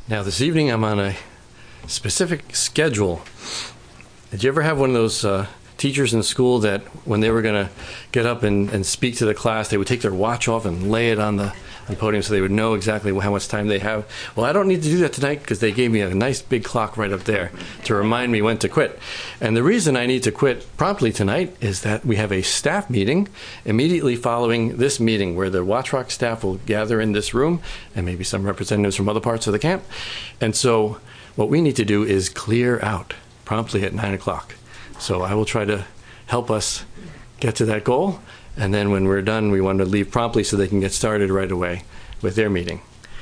Now, this evening I'm on a specific schedule. Did you ever have one of those teachers in school that when they were going to get up and speak to the class, they would take their watch off and lay it on the podium so they would know exactly how much time they have? Well, I don't need to do that tonight because they gave me a nice big clock right up there to remind me when to quit. And the reason I need to quit promptly tonight is that we have a staff meeting immediately following this meeting where the Watch Rock staff will gather in this room and maybe some representatives from other parts of the camp. And so what we need to do is clear out promptly at 9 o'clock. So I will try to help us get to that goal. And then when we're done, we want to leave promptly so they can get started right away with their meeting.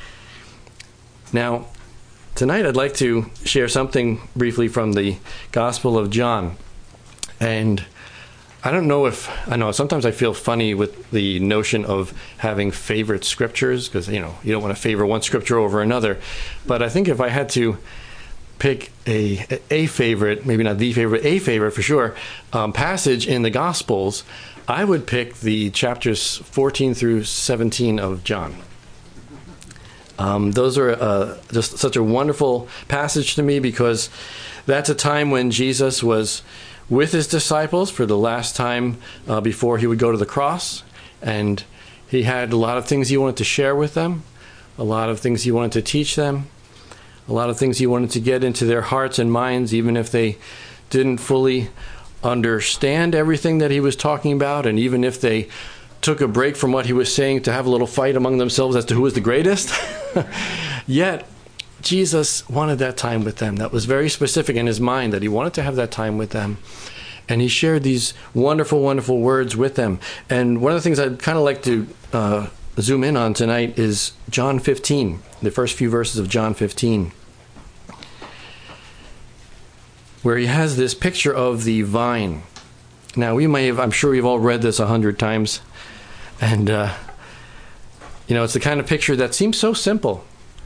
Now, tonight I'd like to share something briefly from the Gospel of John. And I don't know I know sometimes I feel funny with the notion of having favorite scriptures because, you don't want to favor one scripture over another. But I think if I had to pick a favorite, maybe not the favorite, a favorite for sure, passage in the Gospels, I would pick the chapters 14 through 17 of John. Those are just such a wonderful passage to me because that's a time when Jesus was with his disciples for the last time before he would go to the cross. And he had a lot of things he wanted to share with them, a lot of things he wanted to teach them, a lot of things he wanted to get into their hearts and minds, even if they didn't fully understand everything that he was talking about, and even if they took a break from what he was saying to have a little fight among themselves as to who was the greatest. Yet, Jesus wanted that time with them. That was very specific in his mind, that he wanted to have that time with them. And he shared these wonderful, wonderful words with them. And one of the things I'd kind of like to zoom in on tonight is John 15, the first few verses of John 15. Where he has this picture of the vine. Now, I'm sure we've all read this 100 times. And, it's the kind of picture that seems so simple.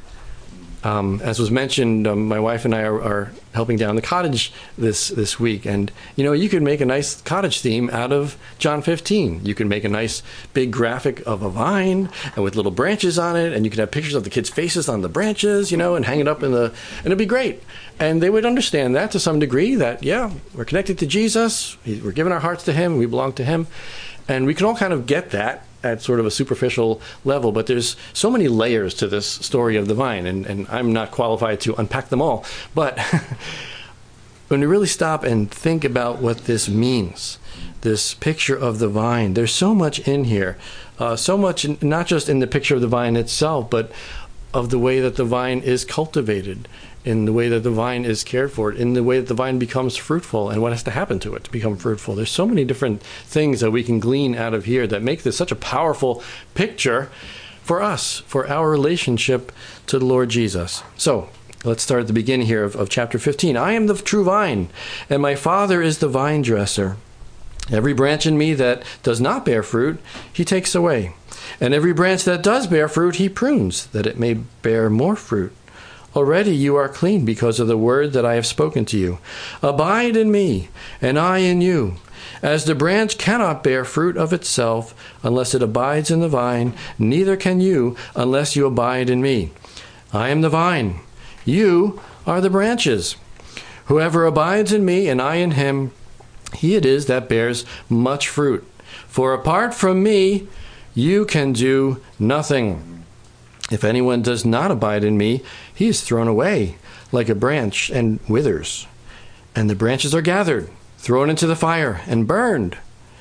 As was mentioned, my wife and I are helping down the cottage this week. And, you could make a nice cottage theme out of John 15. You could make a nice big graphic of a vine and with little branches on it. And you could have pictures of the kids' faces on the branches, and hang it up and it'd be great. And they would understand that to some degree, that, we're connected to Jesus. We're giving our hearts to him. We belong to him. And we can all kind of get that at sort of a superficial level, but there's so many layers to this story of the vine, and I'm not qualified to unpack them all. But when we really stop and think about what this means, this picture of the vine, there's so much in here, so much not just in the picture of the vine itself, but of the way that the vine is cultivated, in the way that the vine is cared for, in the way that the vine becomes fruitful, and what has to happen to it to become fruitful. There's so many different things that we can glean out of here that make this such a powerful picture for us, for our relationship to the Lord Jesus. So, let's start at the beginning here of chapter 15. I am the true vine, and my Father is the vine dresser. Every branch in me that does not bear fruit, he takes away. And every branch that does bear fruit, he prunes, that it may bear more fruit. Already you are clean because of the word that I have spoken to you. Abide in me, and I in you. As the branch cannot bear fruit of itself unless it abides in the vine, neither can you unless you abide in me. I am the vine. You are the branches. Whoever abides in me and I in him, he it is that bears much fruit. For apart from me, you can do nothing. If anyone does not abide in me, he is thrown away like a branch and withers. And the branches are gathered, thrown into the fire, and burned.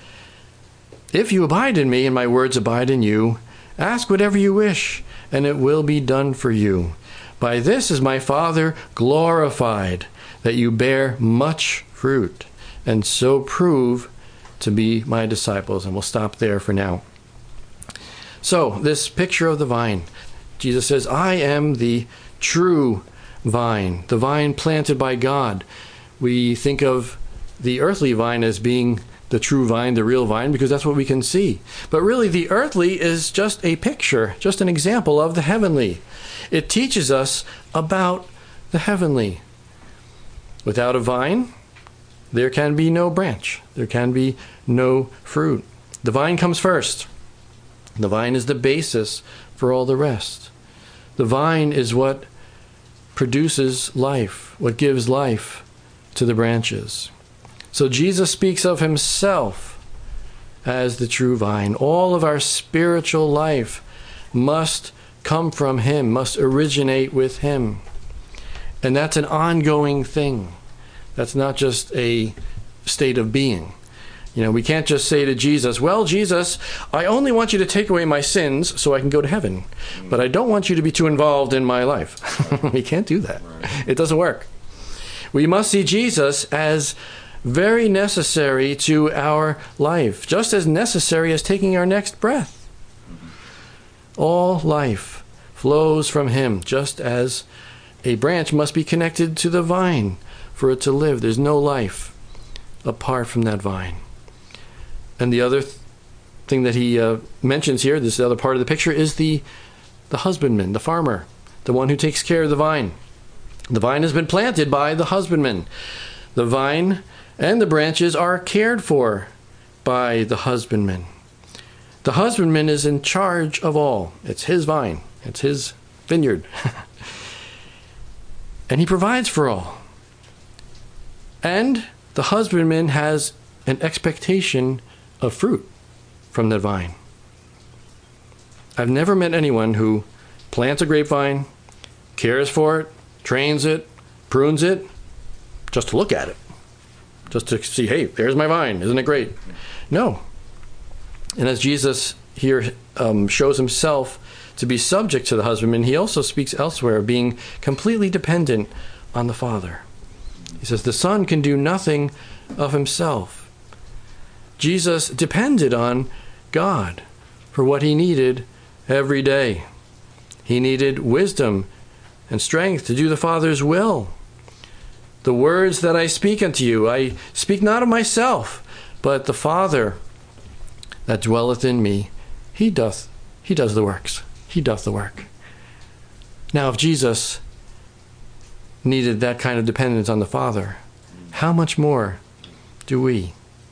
If you abide in me and my words abide in you, ask whatever you wish, and it will be done for you. By this is my Father glorified, that you bear much fruit, and so prove to be my disciples. And we'll stop there for now. So, this picture of the vine. Jesus says, I am the true vine, the vine planted by God. We think of the earthly vine as being the true vine, the real vine, because that's what we can see. But really, the earthly is just a picture, just an example of the heavenly. It teaches us about the heavenly. Without a vine, there can be no branch. There can be no fruit. The vine comes first. The vine is the basis for all the rest. The vine is what produces life, what gives life to the branches. So Jesus speaks of himself as the true vine. All of our spiritual life must come from him, must originate with him. And that's an ongoing thing. That's not just a state of being. We can't just say to Jesus, well, Jesus, I only want you to take away my sins so I can go to heaven, but I don't want you to be too involved in my life. We can't do that. It doesn't work. We must see Jesus as very necessary to our life, just as necessary as taking our next breath. All life flows from him, just as a branch must be connected to the vine for it to live. There's no life apart from that vine. And the other thing that he mentions here, this other part of the picture, is the husbandman, the farmer, the one who takes care of the vine. The vine has been planted by the husbandman. The vine and the branches are cared for by the husbandman. The husbandman is in charge of all. It's his vine. It's his vineyard. And he provides for all. And the husbandman has an expectation of fruit from that vine. I've never met anyone who plants a grapevine, cares for it, trains it, prunes it, just to look at it. Just to see, hey, there's my vine. Isn't it great? No. And as Jesus here shows himself to be subject to the husbandman, he also speaks elsewhere of being completely dependent on the Father. He says the Son can do nothing of himself. Jesus depended on God for what he needed every day. He needed wisdom and strength to do the Father's will. The words that I speak unto you, I speak not of myself, but the Father that dwelleth in me, he does the works. He doth the work. Now, if Jesus needed that kind of dependence on the Father, how much more do we?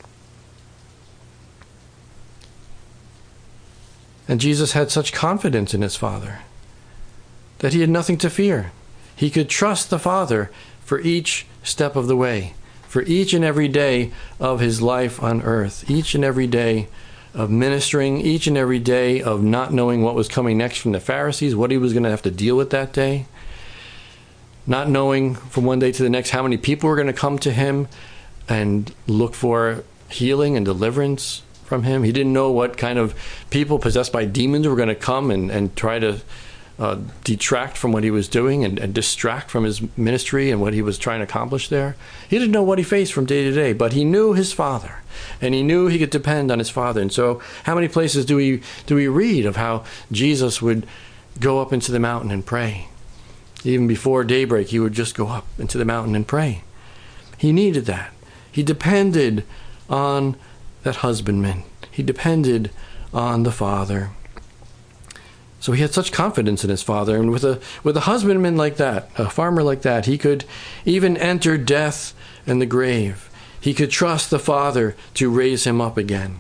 And Jesus had such confidence in his Father that he had nothing to fear. He could trust the Father for each step of the way, for each and every day of his life on earth, each and every day of ministering, each and every day of not knowing what was coming next from the Pharisees, what he was going to have to deal with that day, not knowing from one day to the next how many people were going to come to him and look for healing and deliverance from him. He didn't know what kind of people possessed by demons were going to come and try to detract from what he was doing and distract from his ministry and what he was trying to accomplish there. He didn't know what he faced from day to day, but he knew his Father, and he knew he could depend on his Father. And so how many places do we read of how Jesus would go up into the mountain and pray? Even before daybreak, he would just go up into the mountain and pray. He needed that. He depended on that husbandman. He depended on the Father. So he had such confidence in his Father. And with a husbandman like that, a farmer like that, he could even enter death and the grave. He could trust the Father to raise him up again.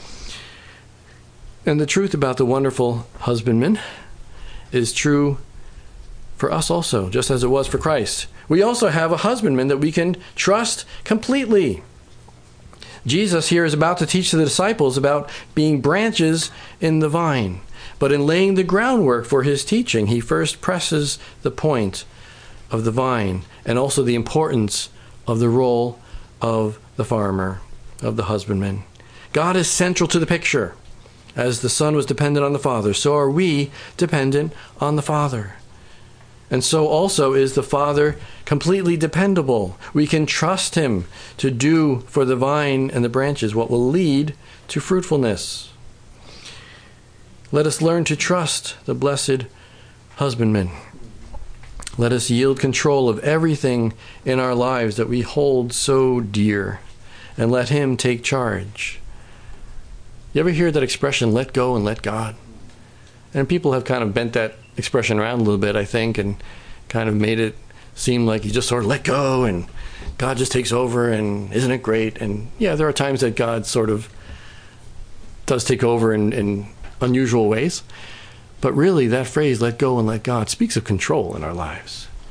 And the truth about the wonderful husbandman is true for us also, just as it was for Christ. We also have a husbandman that we can trust completely. Jesus here is about to teach the disciples about being branches in the vine. But in laying the groundwork for his teaching, he first presses the point of the vine and also the importance of the role of the farmer, of the husbandman. God is central to the picture. As the Son was dependent on the Father, so are we dependent on the Father. And so also is the Father completely dependable. We can trust him to do for the vine and the branches what will lead to fruitfulness. Let us learn to trust the blessed husbandman. Let us yield control of everything in our lives that we hold so dear, and let him take charge. You ever hear that expression, let go and let God? And people have kind of bent that expression around a little bit, I think, and kind of made it seem like you just sort of let go and God just takes over, and isn't it great? And yeah, there are times that God sort of does take over in unusual ways. But really, that phrase, let go and let God, speaks of control in our lives.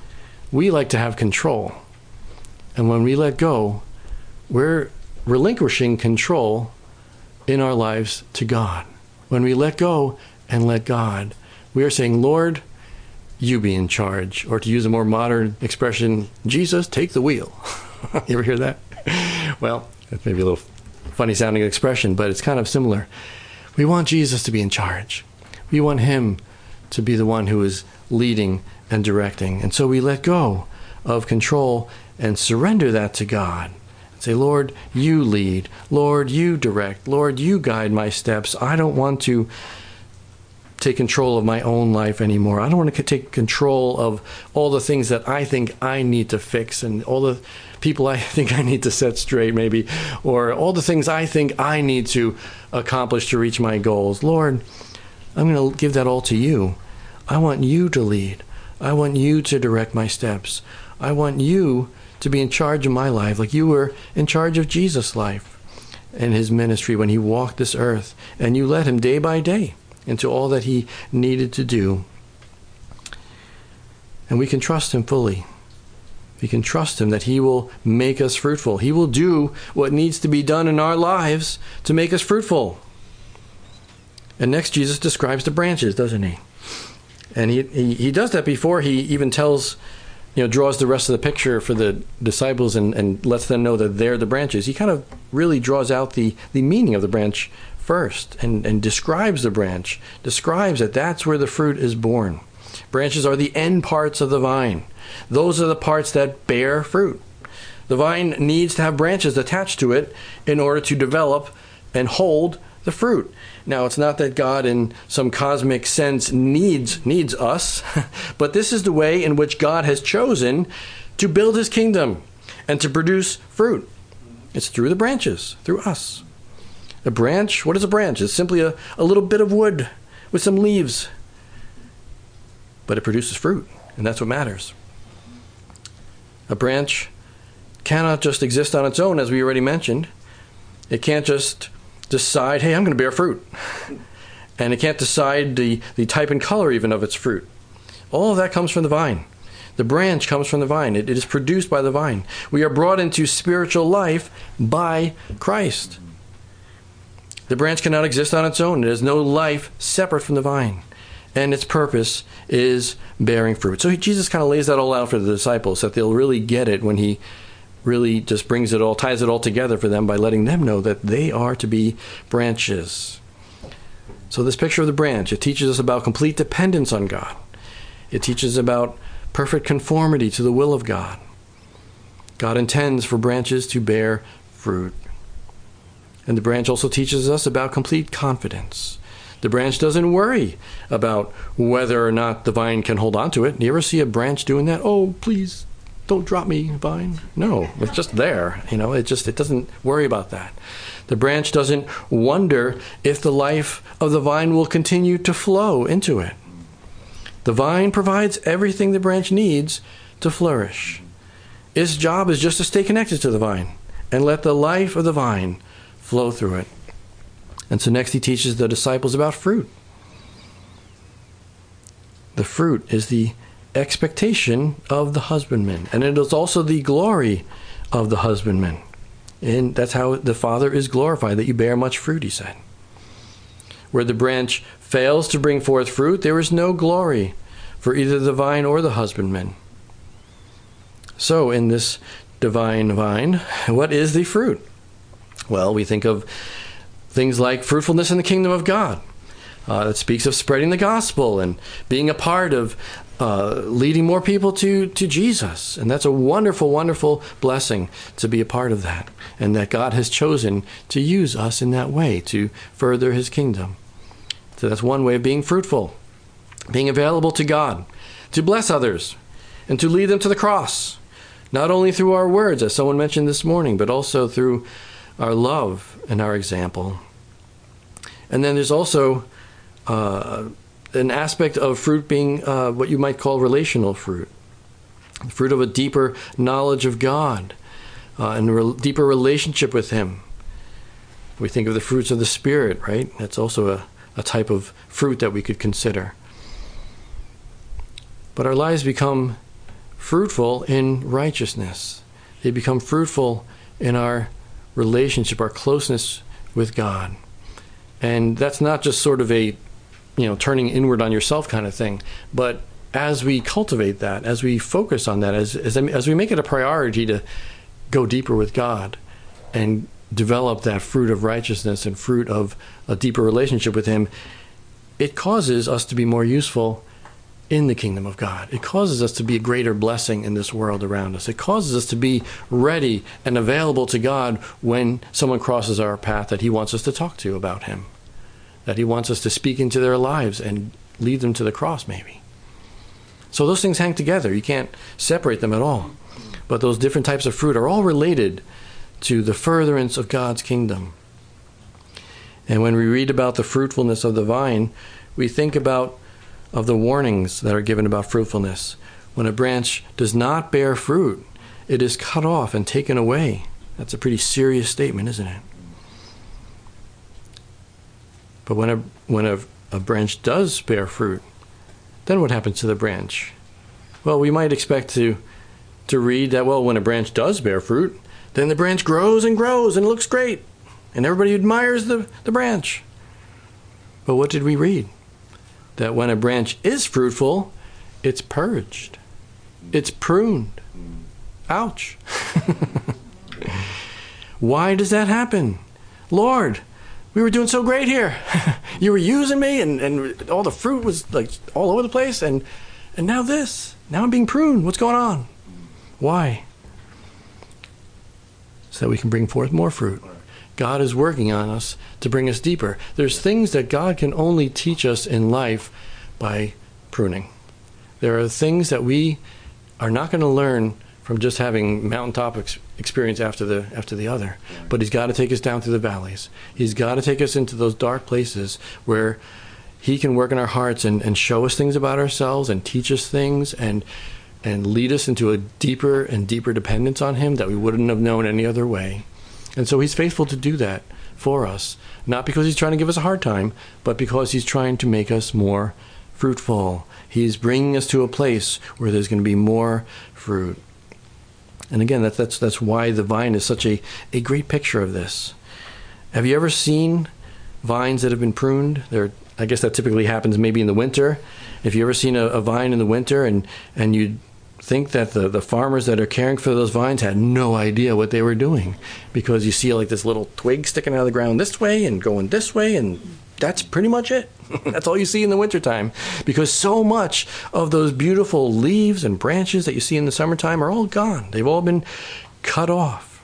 we like to have control. And when we let go, we're relinquishing control in our lives to God. When we let go and let God, we are saying, Lord, you be in charge. Or to use a more modern expression, Jesus, take the wheel. You ever hear that? Well, that's maybe a little funny sounding expression, but it's kind of similar. We want Jesus to be in charge. We want him to be the one who is leading and directing. And so we let go of control and surrender that to God. And say, Lord, you lead. Lord, you direct. Lord, you guide my steps. I don't want to take control of my own life anymore. I don't want to take control of all the things that I think I need to fix and all the people I think I need to set straight maybe, or all the things I think I need to accomplish to reach my goals. Lord, I'm going to give that all to you. I want you to lead. I want you to direct my steps. I want you to be in charge of my life like you were in charge of Jesus' life and his ministry when he walked this earth. And you led him day by day into all that he needed to do. And we can trust him fully. We can trust him that he will make us fruitful. He will do what needs to be done in our lives to make us fruitful. And next, Jesus describes the branches, doesn't he? And he does that before he even tells, draws the rest of the picture for the disciples and lets them know that they're the branches. He kind of really draws out the meaning of the branch first and describes the branch, describes that that's where the fruit is born. Branches are the end parts of the vine. Those are the parts that bear fruit. The vine needs to have branches attached to it in order to develop and hold the fruit. Now, it's not that God in some cosmic sense needs us, but this is the way in which God has chosen to build his kingdom and to produce fruit. It's through the branches, through us. A branch, what is a branch? It's simply a little bit of wood with some leaves. But it produces fruit, and that's what matters. A branch cannot just exist on its own, as we already mentioned. It can't just decide, hey, I'm going to bear fruit. And it can't decide the type and color even of its fruit. All of that comes from the vine. The branch comes from the vine. It is produced by the vine. We are brought into spiritual life by Christ. The branch cannot exist on its own. There is no life separate from the vine. And its purpose is bearing fruit. So Jesus kind of lays that all out for the disciples, that they'll really get it when he really just brings it all, ties it all together for them by letting them know that they are to be branches. So this picture of the branch, it teaches us about complete dependence on God. It teaches about perfect conformity to the will of God. God intends for branches to bear fruit. And the branch also teaches us about complete confidence. The branch doesn't worry about whether or not the vine can hold on to it. You ever see a branch doing that? Oh, please, don't drop me, vine. No, it's just there. It doesn't worry about that. The branch doesn't wonder if the life of the vine will continue to flow into it. The vine provides everything the branch needs to flourish. Its job is just to stay connected to the vine and let the life of the vine flow through it. And so next he teaches the disciples about fruit. The fruit is the expectation of the husbandman, and it is also the glory of the husbandman. And that's how the Father is glorified, that you bear much fruit, he said. Where the branch fails to bring forth fruit, there is no glory for either the vine or the husbandman. So in this divine vine, what is the fruit? Well, we think of things like fruitfulness in the kingdom of God. That speaks of spreading the gospel and being a part of leading more people to Jesus. And that's a wonderful, wonderful blessing to be a part of that. And that God has chosen to use us in that way to further his kingdom. So that's one way of being fruitful. Being available to God, to bless others, and to lead them to the cross. Not only through our words, as someone mentioned this morning, but also through our love and our example. And then there's also an aspect of fruit being what you might call relational fruit. The fruit of a deeper knowledge of God and a deeper relationship with him. We think of the fruits of the Spirit, right? That's also a type of fruit that we could consider. But our lives become fruitful in righteousness. They become fruitful in our relationship, our closeness with God. And that's not just sort of a, turning inward on yourself kind of thing, but as we cultivate that, as we focus on that, as we make it a priority to go deeper with God and develop that fruit of righteousness and fruit of a deeper relationship with Him, it causes us to be more useful in the kingdom of God. It causes us to be a greater blessing in this world around us. It causes us to be ready and available to God when someone crosses our path that He wants us to talk to about Him, that He wants us to speak into their lives and lead them to the cross maybe. So those things hang together. You can't separate them at all. But those different types of fruit are all related to the furtherance of God's kingdom. And when we read about the fruitfulness of the vine, we think about the warnings that are given about fruitfulness. When a branch does not bear fruit, it is cut off and taken away. That's a pretty serious statement, isn't it? But when a branch does bear fruit, then what happens to the branch? Well, we might expect to read that, when a branch does bear fruit, then the branch grows and grows and looks great, and everybody admires the branch. But what did we read? That when a branch is fruitful, it's purged. It's pruned. Ouch. Why does that happen? Lord, we were doing so great here. You were using me, and all the fruit was like all over the place, and now this. Now I'm being pruned. What's going on? Why? So that we can bring forth more fruit. God is working on us to bring us deeper. There's things that God can only teach us in life by pruning. There are things that we are not going to learn from just having mountaintop experience after the other. But He's got to take us down through the valleys. He's got to take us into those dark places where He can work in our hearts and show us things about ourselves and teach us things and lead us into a deeper and deeper dependence on Him that we wouldn't have known any other way. And so He's faithful to do that for us, not because He's trying to give us a hard time, but because He's trying to make us more fruitful. He's bringing us to a place where there's going to be more fruit. And again, that's why the vine is such a great picture of this. Have you ever seen vines that have been pruned? I guess that typically happens maybe in the winter. If you ever seen a vine in the winter and you think that the farmers that are caring for those vines had no idea what they were doing, because you see like this little twig sticking out of the ground this way and going this way, and that's pretty much it. That's all you see in the wintertime, because so much of those beautiful leaves and branches that you see in the summertime are all gone. They've all been cut off.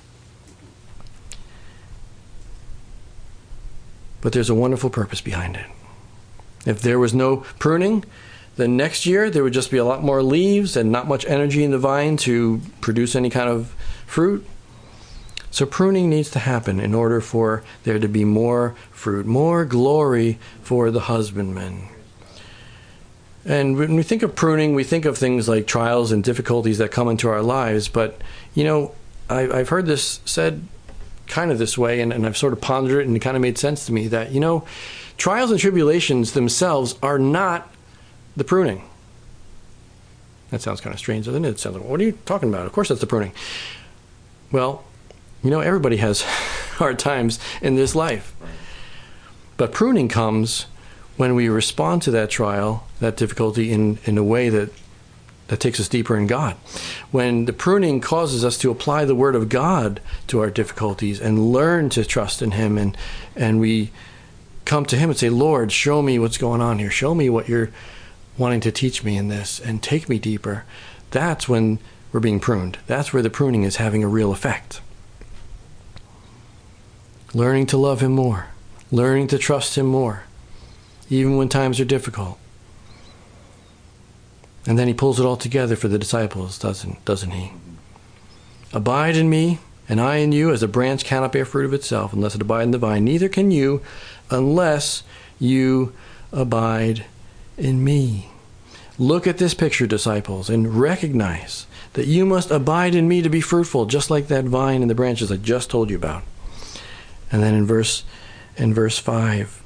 But there's a wonderful purpose behind it. If there was no pruning, then next year there would just be a lot more leaves and not much energy in the vine to produce any kind of fruit. So pruning needs to happen in order for there to be more fruit, more glory for the husbandman. And when we think of pruning, we think of things like trials and difficulties that come into our lives. But, I've heard this said kind of this way, and I've sort of pondered it, and it kind of made sense to me that, trials and tribulations themselves are not the pruning. That sounds kind of strange, doesn't it? It sounds like, what are you talking about? Of course that's the pruning. Well, everybody has hard times in this life. But pruning comes when we respond to that trial, that difficulty, in a way that takes us deeper in God. When the pruning causes us to apply the Word of God to our difficulties and learn to trust in Him, and we come to Him and say, Lord, show me what's going on here. Show me what you're wanting to teach me in this, and take me deeper. That's when we're being pruned. That's where the pruning is having a real effect. Learning to love Him more. Learning to trust Him more, even when times are difficult. And then He pulls it all together for the disciples, doesn't He? Abide in me, and I in you, as a branch cannot bear fruit of itself unless it abide in the vine. Neither can you unless you abide in me. Look at this picture, disciples, and recognize that you must abide in me to be fruitful, just like that vine and the branches I just told you about. And then in verse 5,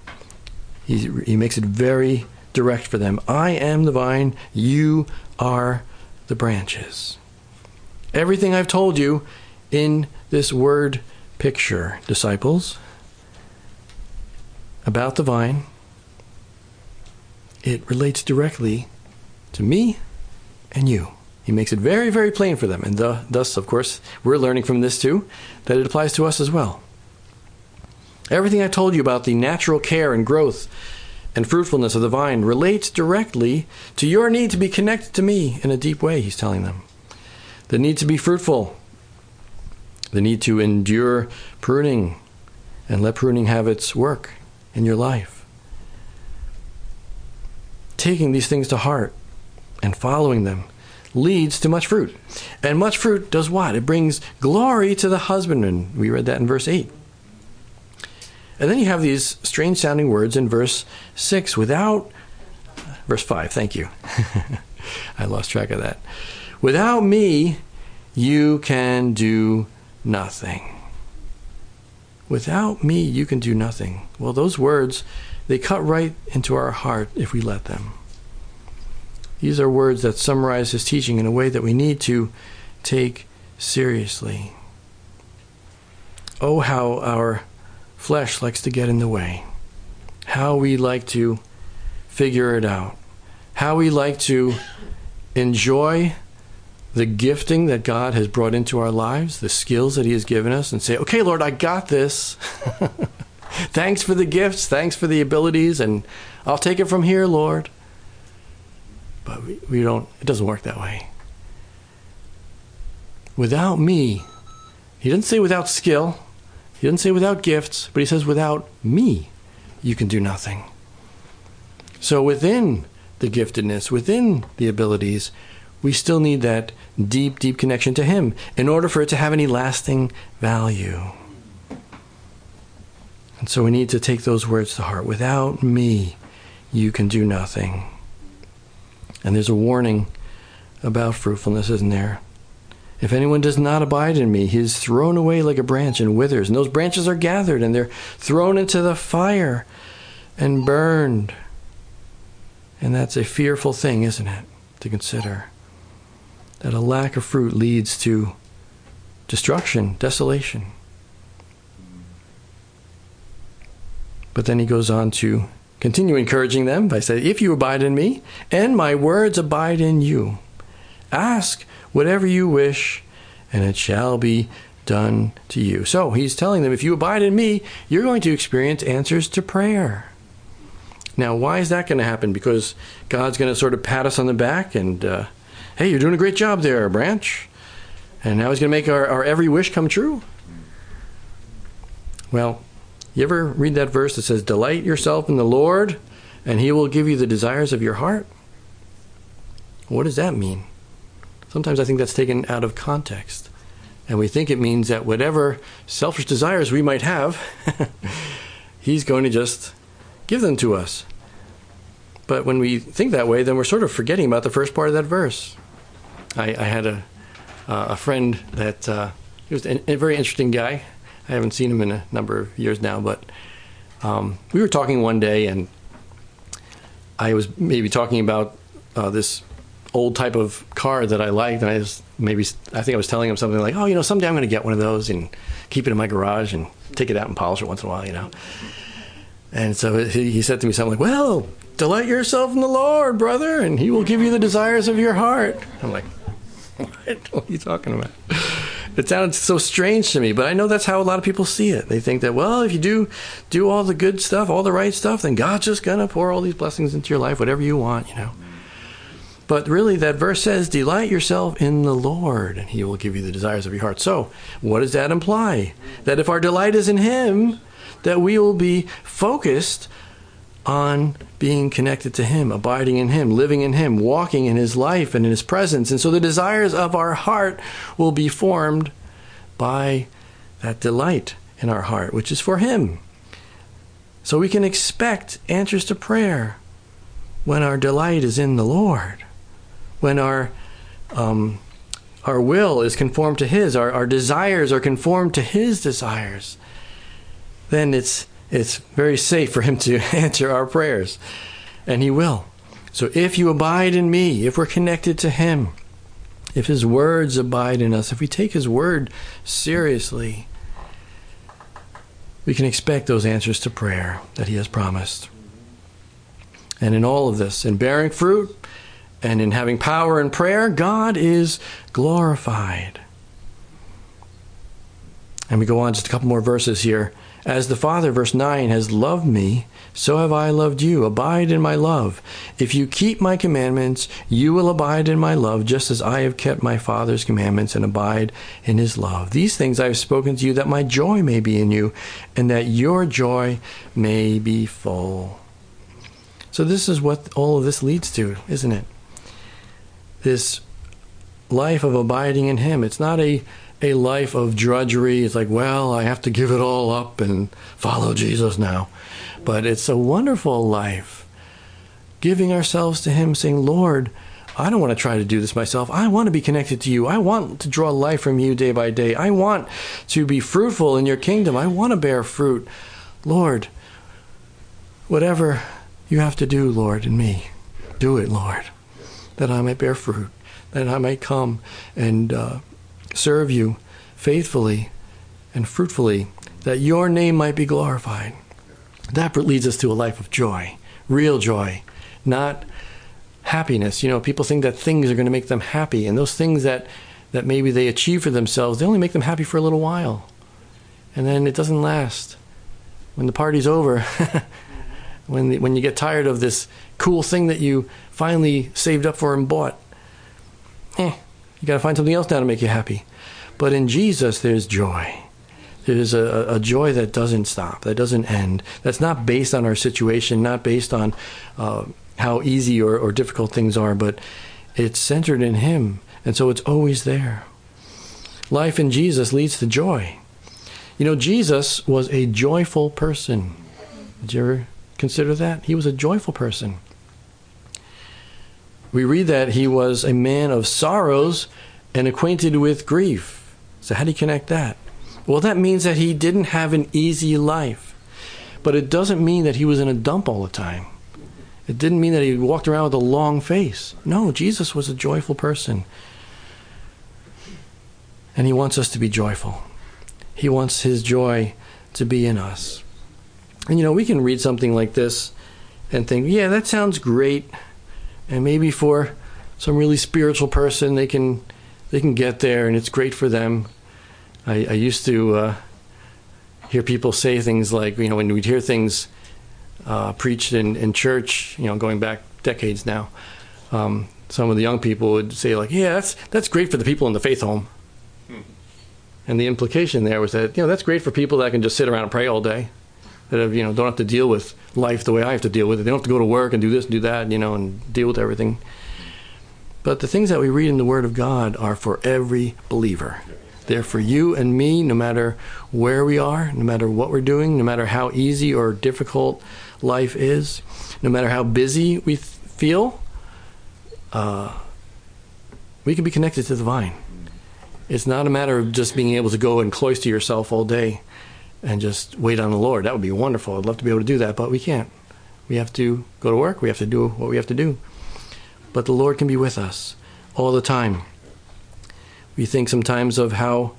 he makes it very direct for them. I am the vine, you are the branches. Everything I've told you in this word picture, disciples, about the vine, it relates directly to me and you. He makes it very, very plain for them. And thus, of course, we're learning from this too, that it applies to us as well. Everything I told you about the natural care and growth and fruitfulness of the vine relates directly to your need to be connected to me in a deep way, he's telling them. The need to be fruitful. The need to endure pruning and let pruning have its work in your life. Taking these things to heart and following them leads to much fruit. And much fruit does what? It brings glory to the husbandman. We read that in verse 8. And then you have these strange sounding words in verse 6 verse 5, thank you. I lost track of that. Without me, you can do nothing. Without me, you can do nothing. Well, those words, they cut right into our heart if we let them. These are words that summarize his teaching in a way that we need to take seriously. Oh, how our flesh likes to get in the way. How we like to figure it out. How we like to enjoy the gifting that God has brought into our lives, the skills that he has given us, and say, okay, Lord, I got this. Thanks for the gifts. Thanks for the abilities. And I'll take it from here, Lord. But we don't, it doesn't work that way. Without me, he doesn't say without skill. He doesn't say without gifts, but he says without me, you can do nothing. So within the giftedness, within the abilities, we still need that deep, deep connection to him in order for it to have any lasting value. And so we need to take those words to heart. Without me, you can do nothing. And there's a warning about fruitfulness, isn't there? If anyone does not abide in me, he is thrown away like a branch and withers. And those branches are gathered and they're thrown into the fire and burned. And that's a fearful thing, isn't it, to consider? That a lack of fruit leads to destruction, desolation. But then he goes on to continue encouraging them by saying, if you abide in me, and my words abide in you, ask whatever you wish, and it shall be done to you. So he's telling them, if you abide in me, you're going to experience answers to prayer. Now, why is that going to happen? Because God's going to sort of pat us on the back and, hey, you're doing a great job there, Branch. And now he's going to make our every wish come true? Well, you ever read that verse that says, delight yourself in the Lord, and he will give you the desires of your heart? What does that mean? Sometimes I think that's taken out of context. And we think it means that whatever selfish desires we might have, he's going to just give them to us. But when we think that way, then we're sort of forgetting about the first part of that verse. I had a friend that he was a very interesting guy. I haven't seen him in a number of years now, but we were talking one day, and I was maybe talking about this old type of car that I liked, and I think I was telling him something like, oh, someday I'm going to get one of those and keep it in my garage and take it out and polish it once in a while, And so he said to me something like, well, delight yourself in the Lord, brother, and he will give you the desires of your heart. I'm like, what are you talking about? It sounded so strange to me, but I know that's how a lot of people see it. They think that, well, if you do all the good stuff, all the right stuff, then God's just going to pour all these blessings into your life, whatever you want, But really, that verse says, delight yourself in the Lord, and he will give you the desires of your heart. So, what does that imply? That if our delight is in him, that we will be focused on being connected to him, abiding in him, living in him, walking in his life and in his presence. And so the desires of our heart will be formed by that delight in our heart, which is for him. So we can expect answers to prayer when our delight is in the Lord, when our will is conformed to his, our desires are conformed to his desires. Then it's very safe for him to answer our prayers, and he will. So if you abide in me, if we're connected to him, if his words abide in us, if we take his word seriously, we can expect those answers to prayer that he has promised. And in all of this, in bearing fruit and in having power in prayer, God is glorified. And we go on just a couple more verses here. As the Father, verse 9, has loved me, so have I loved you. Abide in my love. If you keep my commandments, you will abide in my love, just as I have kept my Father's commandments and abide in his love. These things I have spoken to you, that my joy may be in you, and that your joy may be full. So this is what all of this leads to, isn't it? This life of abiding in him. It's not a life of drudgery. It's like, well, I have to give it all up and follow Jesus now. But it's a wonderful life, giving ourselves to him, saying, Lord, I don't want to try to do this myself. I want to be connected to you. I want to draw life from you day by day. I want to be fruitful in your kingdom. I want to bear fruit. Lord, whatever you have to do, Lord, in me, do it, Lord, that I might bear fruit, that I might come and serve you faithfully and fruitfully, that your name might be glorified. That leads us to a life of joy, real joy, not happiness. You know, people think that things are going to make them happy, and those things that maybe they achieve for themselves, they only make them happy for a little while, and then it doesn't last. When the party's over, when you get tired of this cool thing that you finally saved up for and bought, you got to find something else now to make you happy. But in Jesus, there's joy. There's a joy that doesn't stop, that doesn't end, that's not based on our situation, not based on how easy or difficult things are, but it's centered in him, and so it's always there. Life in Jesus leads to joy. You know, Jesus was a joyful person. Did you ever consider that? He was a joyful person. We read that he was a man of sorrows and acquainted with grief. So how do you connect that? Well, that means that he didn't have an easy life. But it doesn't mean that he was in a dump all the time. It didn't mean that he walked around with a long face. No, Jesus was a joyful person. And he wants us to be joyful. He wants his joy to be in us. And you know, we can read something like this and think, yeah, that sounds great. And maybe for some really spiritual person, they can get there and it's great for them. I used to hear people say things like, you know, when we'd hear things preached in church, you know, going back decades now, some of the young people would say like, yeah, that's great for the people in the faith home. And the implication there was that, you know, that's great for people that can just sit around and pray all day, that have, you know, don't have to deal with life the way I have to deal with it. They don't have to go to work and do this and do that, you know, and deal with everything. But the things that we read in the Word of God are for every believer. They're for you and me, no matter where we are, no matter what we're doing, no matter how easy or difficult life is, no matter how busy we feel, we can be connected to the vine. It's not a matter of just being able to go and cloister yourself all day and just wait on the Lord. That would be wonderful. I'd love to be able to do that, but we can't. We have to go to work. We have to do what we have to do. But the Lord can be with us all the time. We think sometimes of how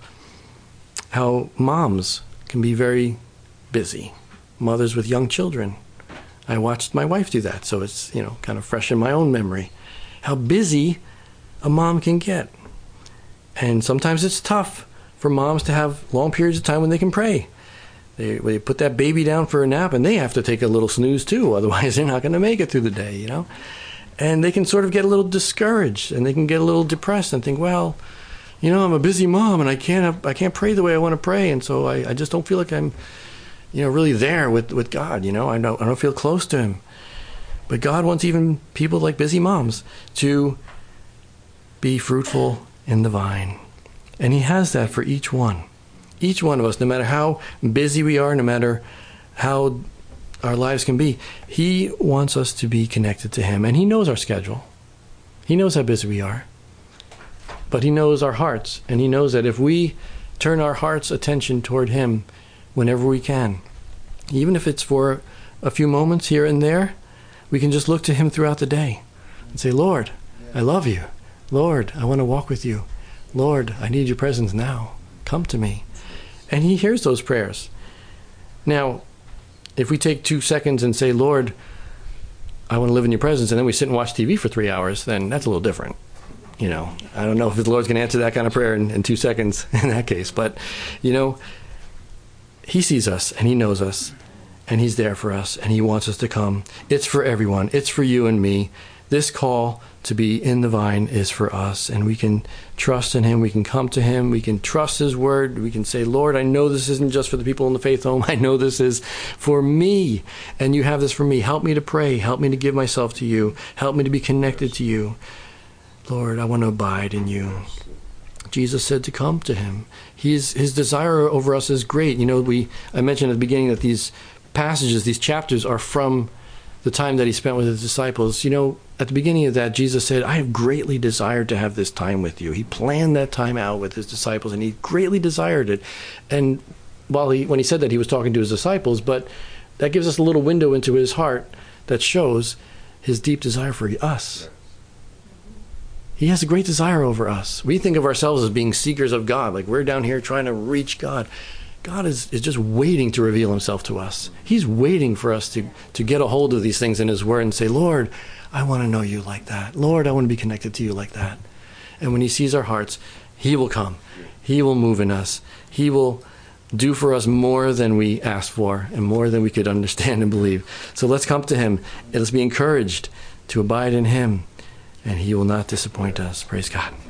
moms can be very busy, mothers with young children. I watched my wife do that, so it's, you know, kind of fresh in my own memory, how busy a mom can get. And sometimes it's tough for moms to have long periods of time when they can pray. They put that baby down for a nap, and they have to take a little snooze too, otherwise they're not going to make it through the day, you know. And they can sort of get a little discouraged, and they can get a little depressed and think, well, you know, I'm a busy mom, and I can't pray the way I want to pray, and so I just don't feel like I'm, you know, really there with God. You know, I don't feel close to Him. But God wants even people like busy moms to be fruitful in the vine, and He has that for each one of us, no matter how busy we are, no matter how our lives can be. He wants us to be connected to Him, and He knows our schedule. He knows how busy we are. But He knows our hearts, and He knows that if we turn our heart's attention toward Him whenever we can, even if it's for a few moments here and there, we can just look to Him throughout the day and say, Lord, I love you. Lord, I want to walk with you. Lord, I need your presence now. Come to me. And he hears those prayers. Now, if we take 2 seconds and say, Lord, I want to live in your presence, and then we sit and watch TV for 3 hours, then that's a little different. You know, I don't know if the Lord's going to answer that kind of prayer in 2 seconds in that case. But, you know, he sees us and he knows us and he's there for us and he wants us to come. It's for everyone. It's for you and me. This call to be in the vine is for us, and we can trust in him. We can come to him. We can trust his word. We can say, Lord, I know this isn't just for the people in the faith home. I know this is for me, and you have this for me. Help me to pray. Help me to give myself to you. Help me to be connected to you. Lord, I want to abide in you. Jesus said to come to him. His desire over us is great. You know, I mentioned at the beginning that these passages, these chapters are from the time that he spent with his disciples. You know, at the beginning of that, Jesus said, I have greatly desired to have this time with you. He planned that time out with his disciples, and he greatly desired it. And when he said that, he was talking to his disciples, but that gives us a little window into his heart that shows his deep desire for us. He has a great desire over us. We think of ourselves as being seekers of God, like we're down here trying to reach God. God is just waiting to reveal himself to us. He's waiting for us to get a hold of these things in his word and say, Lord, I want to know you like that. Lord, I want to be connected to you like that. And when he sees our hearts, he will come. He will move in us. He will do for us more than we ask for and more than we could understand and believe. So let's come to him and let's be encouraged to abide in him, and he will not disappoint us. Praise God.